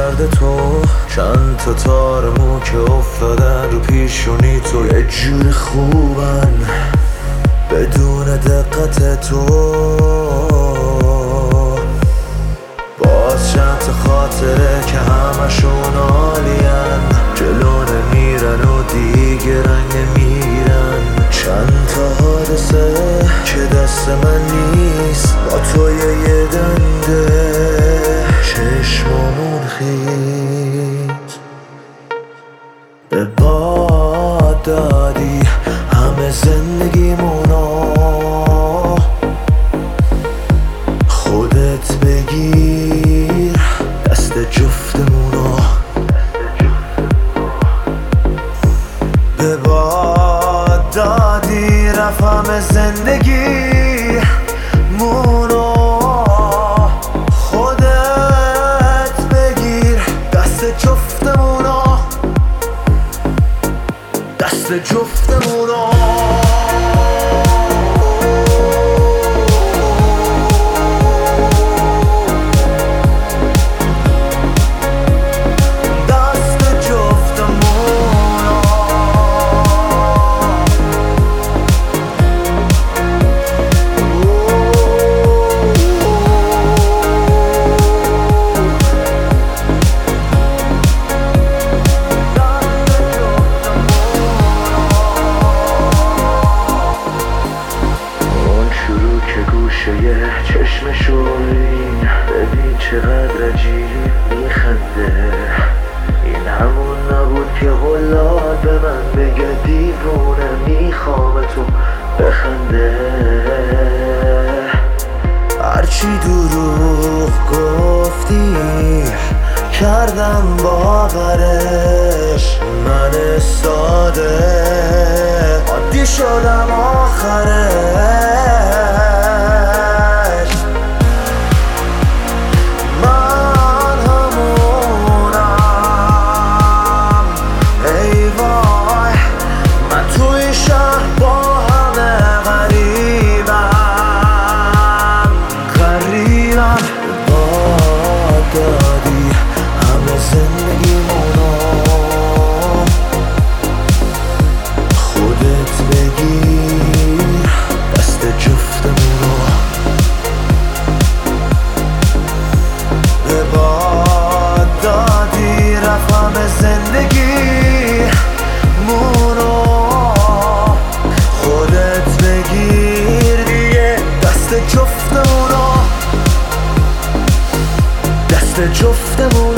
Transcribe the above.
درد تو، چند تا تار مو که افتادن رو پیشونی تو یه جور خوبن بدون دقت تو. باز چند تا خاطره که همشون عالین، جلو نمیرن و دیگه رنگ نمیگیرن. چند تا حادثه که دست من نیست، با توی یه دنده چشمامون خیز. به باد دادی همه زندگیمونو، خودت بگیر دست جفتمونو. به باد دادی رفت همه زندگیمونو، خودت بگیر دست جفتمونو، دست جفتمونو. چشمشو این ببین چقدر عجیب میخنده. این همون نبود که غلال به من بگه دیوونه میخوام تو بخنده. هرچی دروغ گفتی کردم باورش، من ساده عادی شدم آخرش. زندگی مونو خودت بگیر دیگه دست جفتمونو، دست جفتمونو.